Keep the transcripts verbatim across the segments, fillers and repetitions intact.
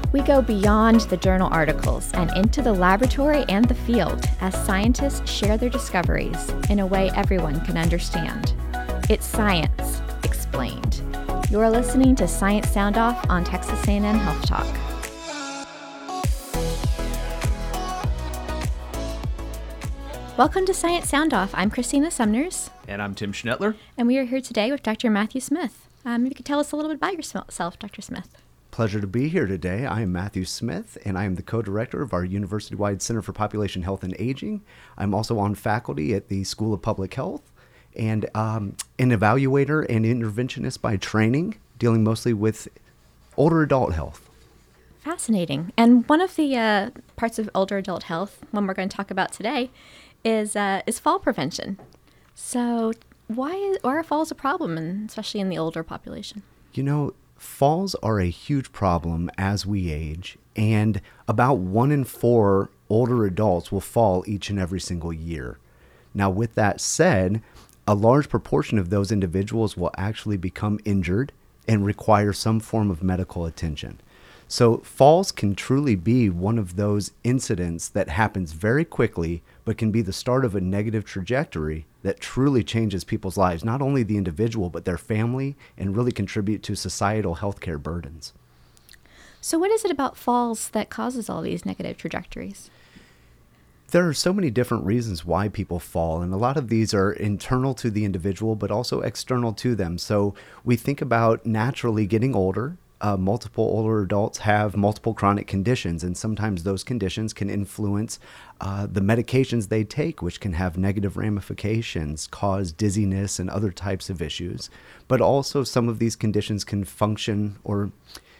We go beyond the journal articles and into the laboratory and the field as scientists share their discoveries in a way everyone can understand. It's science explained. You're listening to Science Sound Off on Texas A and M Health Talk. Welcome to Science Sound Off. I'm Christina Sumners. And I'm Tim Schnettler. And we are here today with Doctor Matthew Smith. Um, maybe you could tell us a little bit about yourself, Doctor Smith. Pleasure to be here today. I am Matthew Smith, and I am the co-director of our university-wide Center for Population Health and Aging. I'm also on faculty at the School of Public Health, and um, an evaluator and interventionist by training, dealing mostly with older adult health. Fascinating. And one of the uh, parts of older adult health, one we're going to talk about today, is uh, is fall prevention. So why, is, why are falls a problem, and especially in the older population? You know, falls are a huge problem as we age, and about one in four older adults will fall each and every single year. Now, with that said, a large proportion of those individuals will actually become injured and require some form of medical attention. So falls can truly be one of those incidents that happens very quickly, but can be the start of a negative trajectory that truly changes people's lives, not only the individual, but their family, and really contribute to societal healthcare burdens. So what is it about falls that causes all these negative trajectories? There are so many different reasons why people fall, and a lot of these are internal to the individual, but also external to them. So we think about naturally getting older. Uh, multiple older adults have multiple chronic conditions, and sometimes those conditions can influence uh, the medications they take, which can have negative ramifications, cause dizziness and other types of issues. But also some of these conditions can function or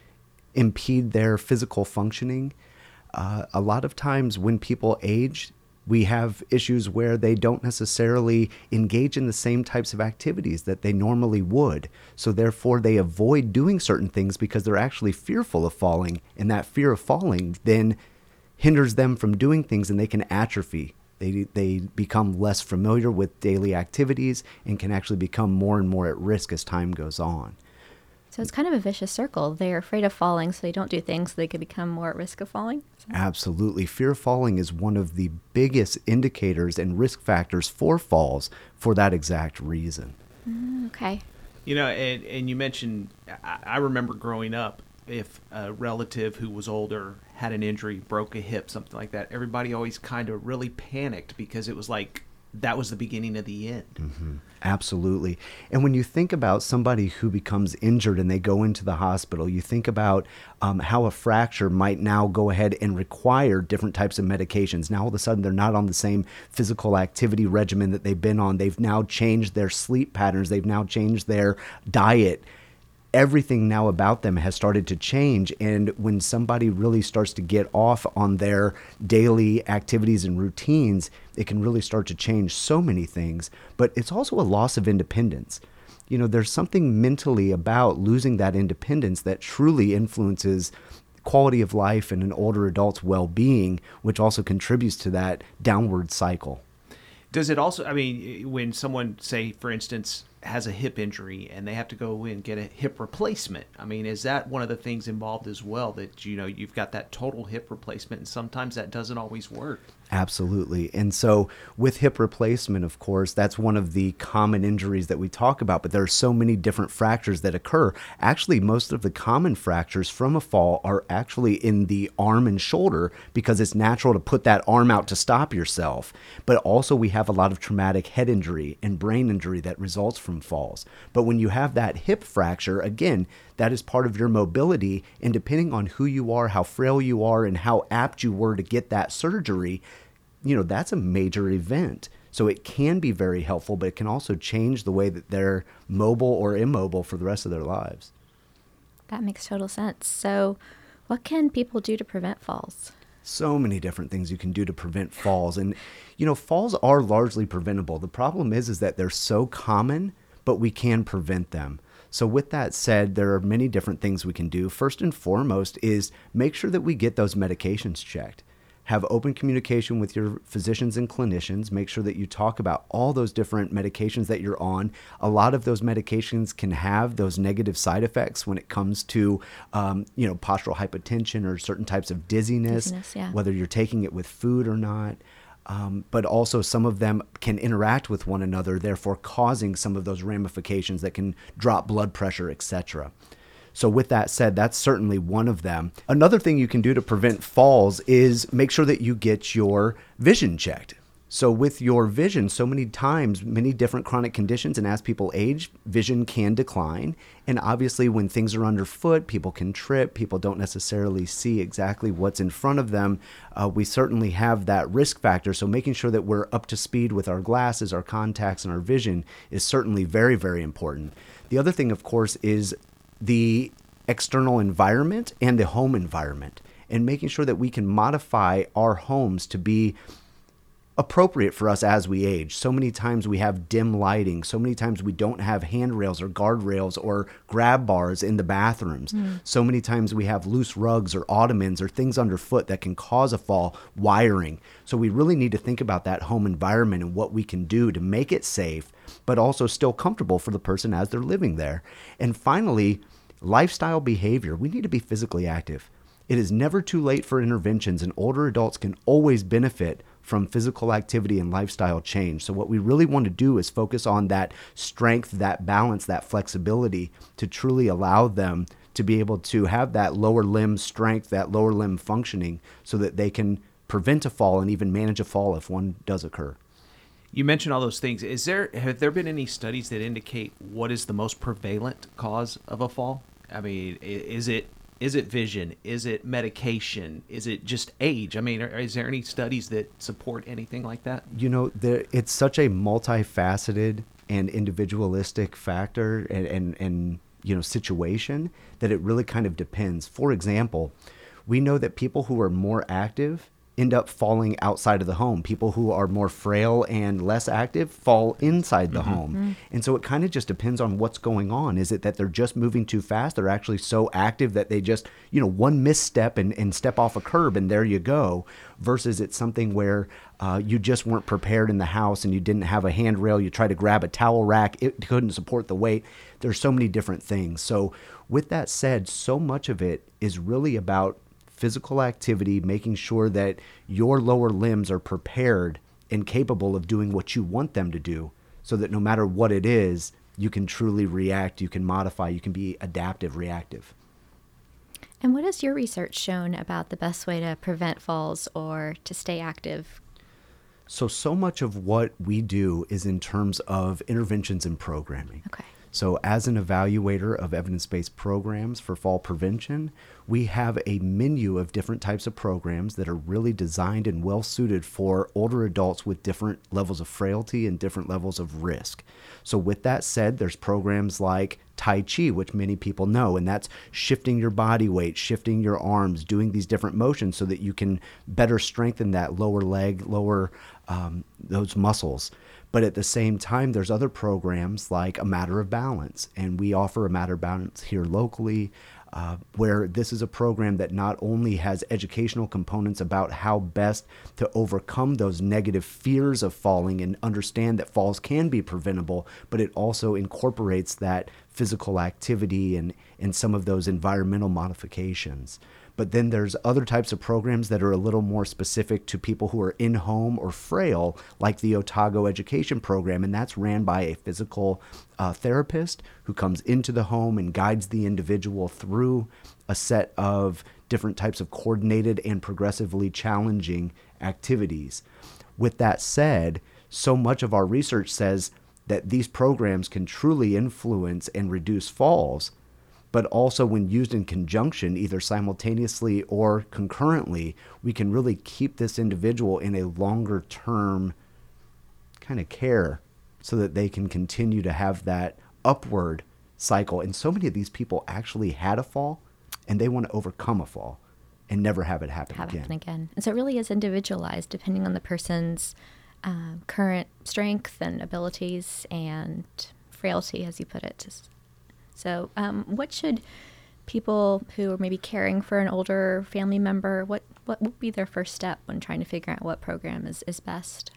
impede their physical functioning. Uh, a lot of times when people age, we have issues where they don't necessarily engage in the same types of activities that they normally would. So therefore, they avoid doing certain things because they're actually fearful of falling. And that fear of falling then hinders them from doing things, and they can atrophy. They, they become less familiar with daily activities and can actually become more and more at risk as time goes on. So it's kind of a vicious circle. They're afraid of falling, so they don't do things so they could become more at risk of falling? Absolutely. Fear of falling is one of the biggest indicators and risk factors for falls for that exact reason. Mm, okay. You know, and, and you mentioned, I, I remember growing up, if a relative who was older had an injury, broke a hip, something like that, everybody always kind of really panicked because it was like that was the beginning of the end. Mm-hmm. Absolutely. And when you think about somebody who becomes injured and they go into the hospital, you think about um, how a fracture might now go ahead and require different types of medications. Now, all of a sudden, they're not on the same physical activity regimen that they've been on. They've now changed their sleep patterns. They've now changed their diet. Everything now about them has started to change. And when somebody really starts to get off on their daily activities and routines, it can really start to change so many things. But it's also a loss of independence. You know, there's something mentally about losing that independence that truly influences quality of life and an older adult's well-being, which also contributes to that downward cycle. Does it also, I mean, when someone, say, for instance, has a hip injury and they have to go and get a hip replacement, I mean, is that one of the things involved as well, that, you know, you've got that total hip replacement and sometimes that doesn't always work? Absolutely. And so with hip replacement, of course, that's one of the common injuries that we talk about, but there are so many different fractures that occur. Actually, most of the common fractures from a fall are actually in the arm and shoulder because it's natural to put that arm out to stop yourself. But also we have a lot of traumatic head injury and brain injury that results from falls. But when you have that hip fracture, again, that is part of your mobility, and depending on who you are, how frail you are, and how apt you were to get that surgery, you know, that's a major event. So it can be very helpful, but it can also change the way that they're mobile or immobile for the rest of their lives. That makes total sense. So what can people do to prevent falls? So many different things you can do to prevent falls. And, you know, falls are largely preventable. The problem is, is that they're so common, but we can prevent them. So with that said, there are many different things we can do. First and foremost is make sure that we get those medications checked. have open communication with your physicians and clinicians. Make sure that you talk about all those different medications that you're on. A lot of those medications can have those negative side effects when it comes to, um, you know, postural hypotension or certain types of dizziness, Dizziness, yeah. whether you're taking it with food or not. Um, but also some of them can interact with one another, therefore causing some of those ramifications that can drop blood pressure, et cetera. So with that said, that's certainly one of them. Another thing you can do to prevent falls is make sure that you get your vision checked. So with your vision, so many times, many different chronic conditions, and as people age, vision can decline. And obviously when things are underfoot, people can trip, people don't necessarily see exactly what's in front of them. Uh, we certainly have that risk factor. So making sure that we're up to speed with our glasses, our contacts, and our vision is certainly very, very important. The other thing, of course, is the external environment and the home environment, and making sure that we can modify our homes to be appropriate for us as we age. So many times we have dim lighting. So many times we don't have handrails or guardrails or grab bars in the bathrooms. Mm. So many times we have loose rugs or ottomans or things underfoot that can cause a fall, wiring. So we really need to think about that home environment and what we can do to make it safe, but also still comfortable for the person as they're living there. And finally, lifestyle behavior. We need to be physically active. It is never too late for interventions, and older adults can always benefit from physical activity and lifestyle change. So what we really want to do is focus on that strength, that balance, that flexibility to truly allow them to be able to have that lower limb strength, that lower limb functioning, so that they can prevent a fall and even manage a fall if one does occur. You mentioned all those things. Is there have there been any studies that indicate what is the most prevalent cause of a fall? I mean, is it Is it vision? Is it medication? Is it just age? I mean, is there any studies that support anything like that? You know, there, it's such a multifaceted and individualistic factor and, and, and, you know, situation that it really kind of depends. For example, we know that people who are more active end up falling outside of the home. People who are more frail and less active fall inside the mm-hmm. home. Mm-hmm. And so it kind of just depends on what's going on. Is it that they're just moving too fast? They're actually so active that they just, you know, one misstep and, and step off a curb and there you go. Versus it's something where uh, you just weren't prepared in the house and you didn't have a handrail. You tried to grab a towel rack. It couldn't support the weight. There's so many different things. So with that said, so much of it is really about physical activity, making sure that your lower limbs are prepared and capable of doing what you want them to do, so that no matter what it is, you can truly react, you can modify, you can be adaptive, reactive. And what has your research shown about the best way to prevent falls or to stay active? So, so much of what we do is in terms of interventions and programming. Okay. So as an evaluator of evidence-based programs for fall prevention, we have a menu of different types of programs that are really designed and well-suited for older adults with different levels of frailty and different levels of risk. So with that said, there's programs like Tai Chi, which many people know, and that's shifting your body weight, shifting your arms, doing these different motions so that you can better strengthen that lower leg, lower um, those muscles. But at the same time, there's other programs like A Matter of Balance, and we offer A Matter of Balance here locally, uh, where this is a program that not only has educational components about how best to overcome those negative fears of falling and understand that falls can be preventable, but it also incorporates that physical activity and, and some of those environmental modifications. But then there's other types of programs that are a little more specific to people who are in home or frail, like the Otago Education Program, and that's ran by a physical uh, therapist who comes into the home and guides the individual through a set of different types of coordinated and progressively challenging activities. With that said, so much of our research says that these programs can truly influence and reduce falls, but also when used in conjunction, either simultaneously or concurrently, we can really keep this individual in a longer term kind of care so that they can continue to have that upward cycle. And so many of these people actually had a fall and they want to overcome a fall and never have it happen have again. happen again. And so it really is individualized depending on the person's uh, current strength and abilities and frailty, as you put it. So um, what should people who are maybe caring for an older family member, what, what would be their first step when trying to figure out what program is, is best?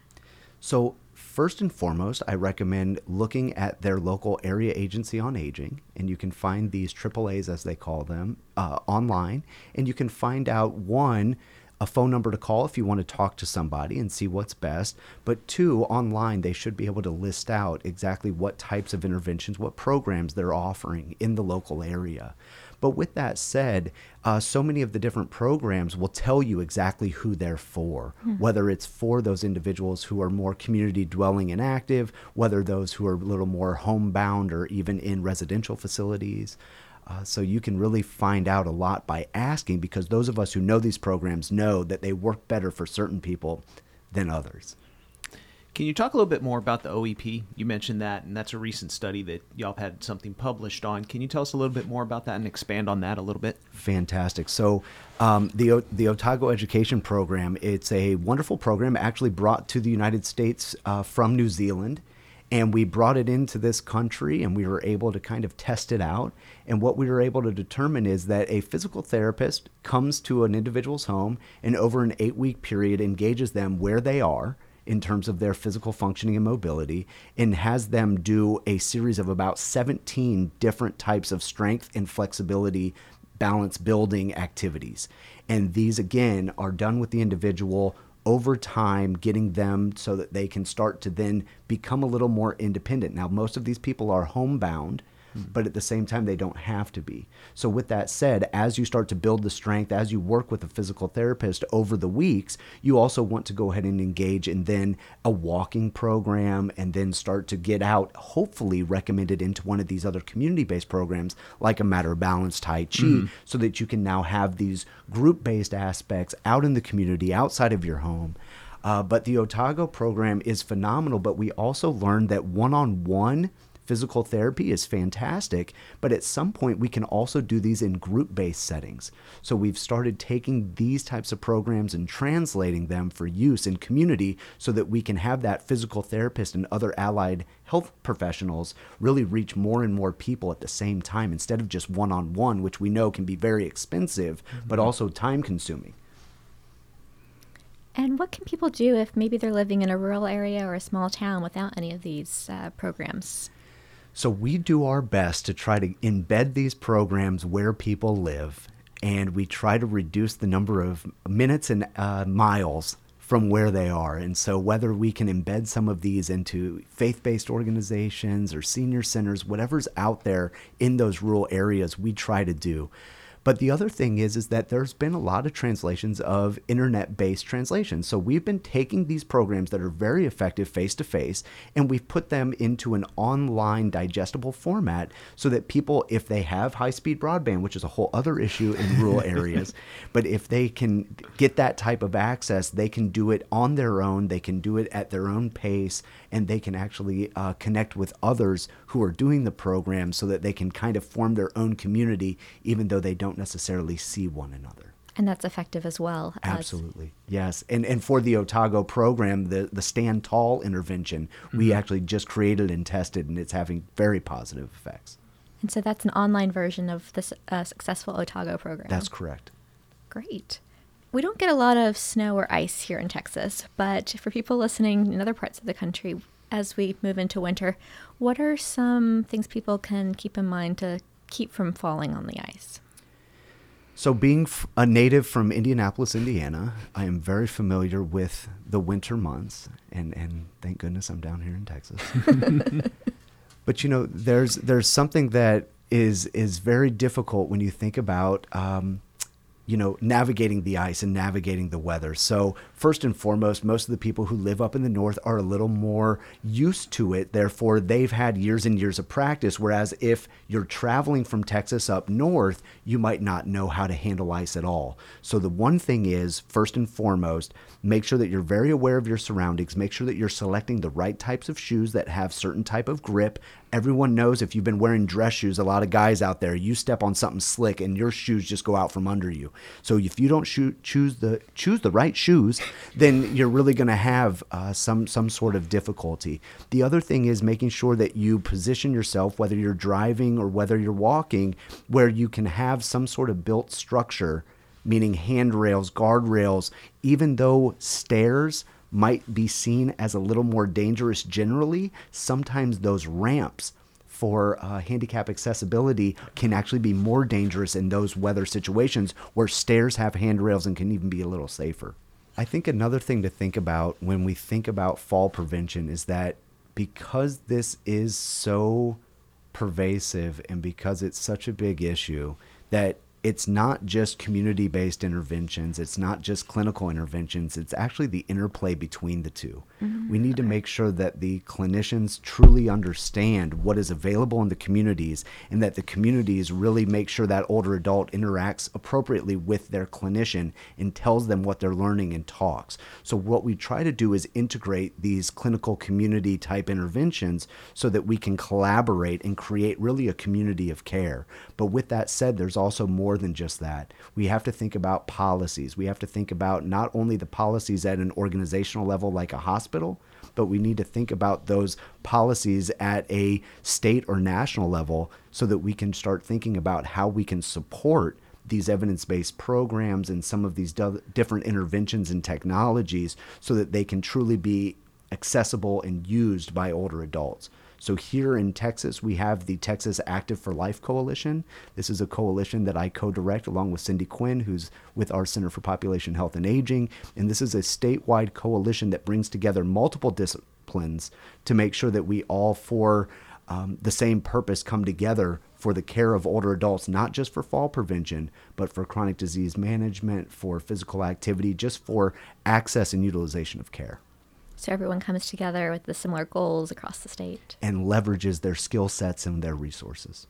So first and foremost, I recommend looking at their local area agency on aging, and you can find these triple A's, as they call them, uh, online, and you can find out, one, a phone number to call if you want to talk to somebody and see what's best. But two, online, they should be able to list out exactly what types of interventions, what programs they're offering in the local area. But with that said, uh, so many of the different programs will tell you exactly who they're for, mm-hmm. whether it's for those individuals who are more community dwelling and active, whether those who are a little more homebound or even in residential facilities. Uh, so you can really find out a lot by asking, because those of us who know these programs know that they work better for certain people than others. Can you talk a little bit more about the O E P? You mentioned that, and that's a recent study that y'all had something published on. Can you tell us a little bit more about that and expand on that a little bit? Fantastic. So um, the the Otago Education Program, it's a wonderful program actually brought to the United States uh, from New Zealand. And we brought it into this country, and we were able to kind of test it out. And what we were able to determine is that a physical therapist comes to an individual's home and over an eight-week period engages them where they are in terms of their physical functioning and mobility, and has them do a series of about seventeen different types of strength and flexibility balance building activities. And these, again, are done with the individual over time, getting them so that they can start to then become a little more independent. Now, most of these people are homebound, mm. but at the same time, they don't have to be. So with that said, as you start to build the strength, as you work with a physical therapist over the weeks, you also want to go ahead and engage in then a walking program, and then start to get out, hopefully recommended into one of these other community-based programs like a Matter of Balance, Tai Chi, mm. so that you can now have these group-based aspects out in the community, outside of your home. Uh, but the Otago program is phenomenal, but we also learned that one-on-one physical therapy is fantastic, but at some point we can also do these in group-based settings. So we've started taking these types of programs and translating them for use in community, so that we can have that physical therapist and other allied health professionals really reach more and more people at the same time, instead of just one-on-one, which we know can be very expensive, mm-hmm. but also time-consuming. And what can people do if maybe they're living in a rural area or a small town without any of these uh, programs? So we do our best to try to embed these programs where people live, and we try to reduce the number of minutes and uh, miles from where they are. And so whether we can embed some of these into faith-based organizations or senior centers, whatever's out there in those rural areas, we try to do. But the other thing is, is that there's been a lot of translations of internet-based translations. So we've been taking these programs that are very effective face-to-face, and we've put them into an online digestible format, so that people, if they have high-speed broadband, which is a whole other issue in rural areas, but if they can get that type of access, they can do it on their own, they can do it at their own pace, and they can actually uh, connect with others who are doing the program, so that they can kind of form their own community, even though they don't necessarily see one another. And that's effective as well. Absolutely. As... Yes. And and for the Otago program, the, the Stand Tall intervention, mm-hmm. we actually just created and tested, and it's having very positive effects. And so that's an online version of this uh, successful Otago program. That's correct. Great. We don't get a lot of snow or ice here in Texas, but for people listening in other parts of the country, as we move into winter, what are some things people can keep in mind to keep from falling on the ice? So being a native from Indianapolis, Indiana, I am very familiar with the winter months, and, and thank goodness I'm down here in Texas. But, you know, there's there's something that is is very difficult when you think about, um, you know, navigating the ice and navigating the weather. So first and foremost, most of the people who live up in the north are a little more used to it. Therefore, they've had years and years of practice. Whereas if you're traveling from Texas up north, you might not know how to handle ice at all. So the one thing is, first and foremost, make sure that you're very aware of your surroundings. Make sure that you're selecting the right types of shoes that have certain type of grip. Everyone knows if you've been wearing dress shoes, a lot of guys out there, you step on something slick and your shoes just go out from under you. So if you don't shoot, choose the choose the right shoes, then you're really going to have uh, some some sort of difficulty. The other thing is making sure that you position yourself, whether you're driving or whether you're walking, where you can have some sort of built structure meaning handrails, guardrails, even though stairs might be seen as a little more dangerous generally, sometimes those ramps for uh, handicap accessibility can actually be more dangerous in those weather situations where stairs have handrails and can even be a little safer. I think another thing to think about when we think about fall prevention is that because this is so pervasive and because it's such a big issue, that it's not just community-based interventions, it's not just clinical interventions, it's actually the interplay between the two. Mm-hmm. We need to make sure that the clinicians truly understand what is available in the communities and that the communities really make sure that older adult interacts appropriately with their clinician and tells them what they're learning and talks. So what we try to do is integrate these clinical community type interventions so that we can collaborate and create really a community of care. But with that said, there's also more than just that. We have to think about policies. We have to think about not only the policies at an organizational level like a hospital, but we need to think about those policies at a state or national level so that we can start thinking about how we can support these evidence-based programs and some of these do- different interventions and technologies so that they can truly be accessible and used by older adults. So here in Texas, we have the Texas Active for Life Coalition. This is a coalition that I co-direct along with Cindy Quinn, who's with our Center for Population Health and Aging. And this is a statewide coalition that brings together multiple disciplines to make sure that we all for um, the same purpose come together for the care of older adults, not just for fall prevention, but for chronic disease management, for physical activity, just for access and utilization of care. So everyone comes together with the similar goals across the state. And leverages their skill sets and their resources.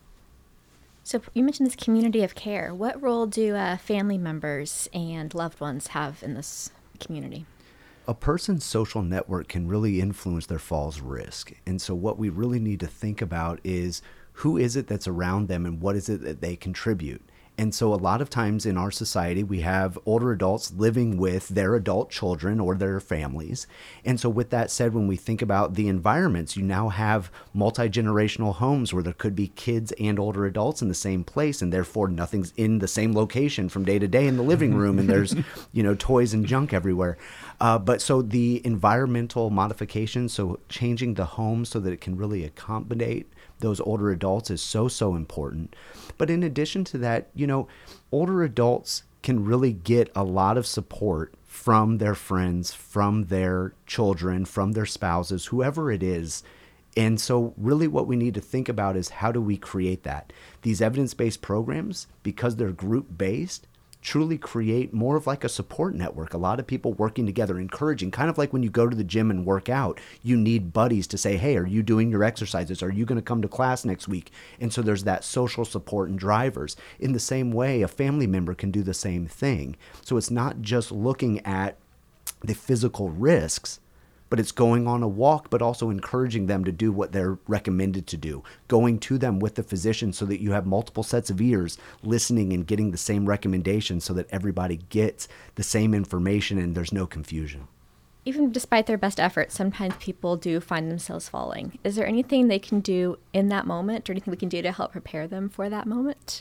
So you mentioned this community of care. What role do uh, family members and loved ones have in this community? A person's social network can really influence their fall's risk. And so what we really need to think about is who is it that's around them and what is it that they contribute? And so a lot of times in our society, we have older adults living with their adult children or their families. And so with that said, when we think about the environments, you now have multi-generational homes where there could be kids and older adults in the same place, and therefore nothing's in the same location from day to day in the living room, and there's, you know, toys and junk everywhere. Uh, but so the environmental modifications, so changing the home so that it can really accommodate those older adults is so, so important. But in addition to that, you know, older adults can really get a lot of support from their friends, from their children, from their spouses, whoever it is. And so really what we need to think about is how do we create that? These evidence-based programs, because they're group-based, truly create more of like a support network. A lot of people working together, encouraging, kind of like when you go to the gym and work out, you need buddies to say, hey, are you doing your exercises? Are you going to come to class next week? And so there's that social support and drivers. In the same way, a family member can do the same thing. So it's not just looking at the physical risks, but it's going on a walk, but also encouraging them to do what they're recommended to do, going to them with the physician so that you have multiple sets of ears listening and getting the same recommendations so that everybody gets the same information and there's no confusion. Even despite their best efforts, sometimes people do find themselves falling. Is there anything they can do in that moment or anything we can do to help prepare them for that moment?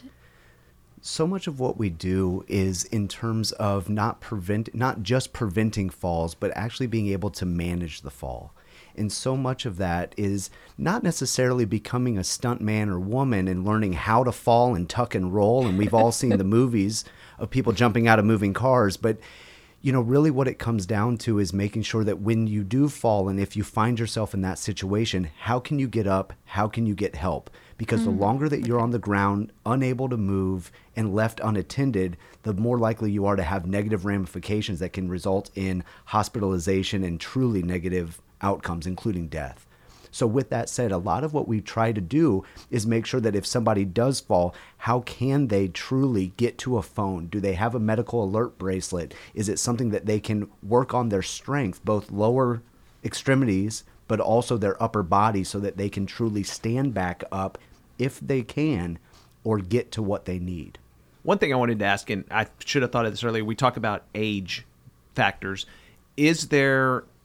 So much of what we do is in terms of not prevent, not just preventing falls, but actually being able to manage the fall. And so much of that is not necessarily becoming a stunt man or woman and learning how to fall and tuck and roll. And we've all seen the movies of people jumping out of moving cars. But, you know, really what it comes down to is making sure that when you do fall and if you find yourself in that situation, how can you get up? How can you get help? Because mm-hmm. the longer that you're on the ground, unable to move and left unattended, the more likely you are to have negative ramifications that can result in hospitalization and truly negative outcomes, including death. So with that said, a lot of what we try to do is make sure that if somebody does fall, how can they truly get to a phone? Do they have a medical alert bracelet? Is it something that they can work on their strength, both lower extremities, but also their upper body so that they can truly stand back up if they can or get to what they need? One thing I wanted to ask, and I should have thought of this earlier, we talk about age factors. Is there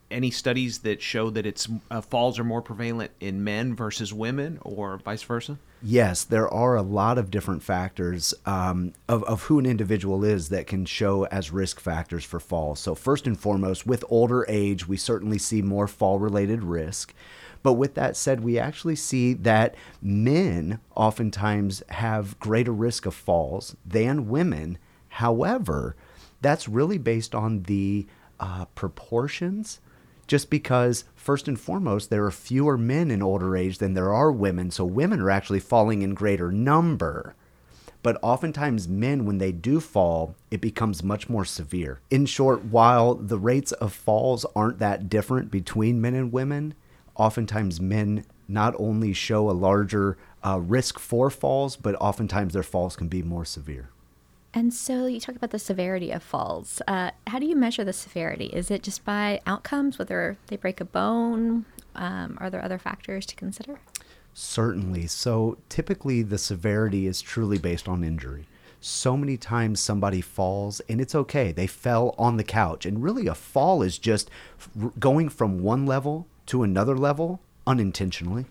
any studies that show that it's uh, falls are more prevalent in men versus women, or vice versa? Yes, there are a lot of different factors um, of, of who an individual is that can show as risk factors for falls. So first and foremost, with older age, we certainly see more fall-related risk. But with that said, we actually see that men oftentimes have greater risk of falls than women. However, that's really based on the uh, proportions. Just because, first and foremost, there are fewer men in older age than there are women, so women are actually falling in greater number. But oftentimes men, when they do fall, it becomes much more severe. In short, while the rates of falls aren't that different between men and women, oftentimes men not only show a larger uh, risk for falls, but oftentimes their falls can be more severe. And so you talk about the severity of falls. Uh, how do you measure the severity? Is it just by outcomes, whether they break a bone? Um, are there other factors to consider? Certainly. So typically the severity is truly based on injury. So many times somebody falls and it's okay. They fell on the couch. And really a fall is just going from one level to another level unintentionally.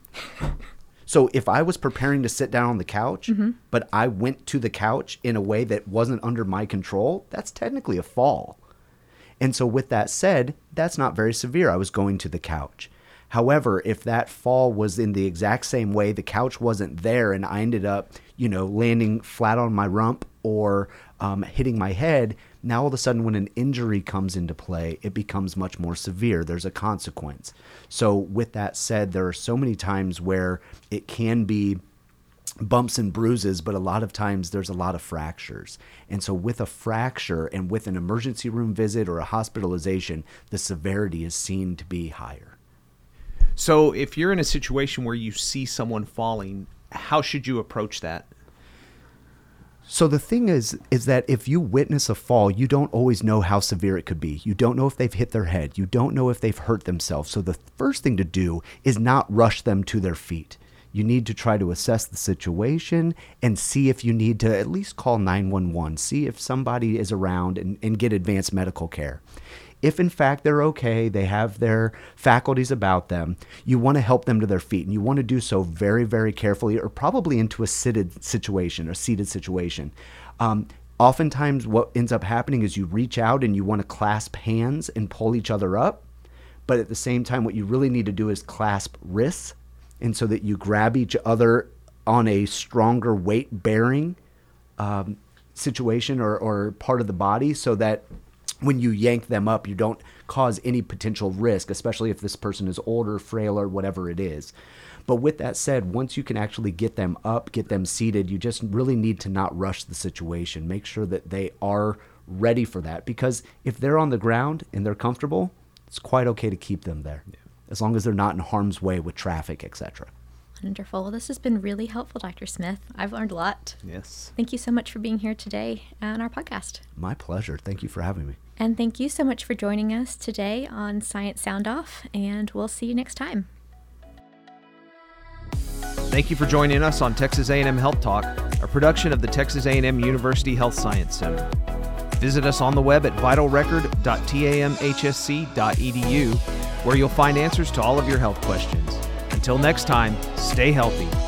So if I was preparing to sit down on the couch, mm-hmm. but I went to the couch in a way that wasn't under my control, that's technically a fall. And so with that said, that's not very severe. I was going to the couch. However, if that fall was in the exact same way, the couch wasn't there, and I ended up, you know, landing flat on my rump or um, hitting my head, now all of a sudden when an injury comes into play, it becomes much more severe. There's a consequence. So with that said, there are so many times where it can be bumps and bruises, but a lot of times there's a lot of fractures. And so with a fracture and with an emergency room visit or a hospitalization, the severity is seen to be higher. So if you're in a situation where you see someone falling, how should you approach that? So the thing is, is that if you witness a fall, you don't always know how severe it could be. You don't know if they've hit their head. You don't know if they've hurt themselves. So the first thing to do is not rush them to their feet. You need to try to assess the situation and see if you need to at least call nine one one, see if somebody is around and, and get advanced medical care. If in fact they're okay, they have their faculties about them, you want to help them to their feet, and you want to do so very, very carefully, or probably into a seated situation, a seated situation. Um, oftentimes what ends up happening is you reach out and you want to clasp hands and pull each other up, but at the same time what you really need to do is clasp wrists, and so that you grab each other on a stronger weight-bearing um, situation or, or part of the body, so that when you yank them up, you don't cause any potential risk, especially if this person is older, frailer, whatever it is. But with that said, once you can actually get them up, get them seated, you just really need to not rush the situation. Make sure that they are ready for that, because if they're on the ground and they're comfortable, it's quite okay to keep them there, yeah, as long as they're not in harm's way with traffic, et cetera. Wonderful. Well, this has been really helpful, Doctor Smith. I've learned a lot. Yes. Thank you so much for being here today on our podcast. My pleasure. Thank you for having me. And thank you so much for joining us today on Science Sound Off, and we'll see you next time. Thank you for joining us on Texas A and M Health Talk, a production of the Texas A and M University Health Science Center. Visit us on the web at vital record dot t a m h s c dot e d u, where you'll find answers to all of your health questions. Until next time, stay healthy.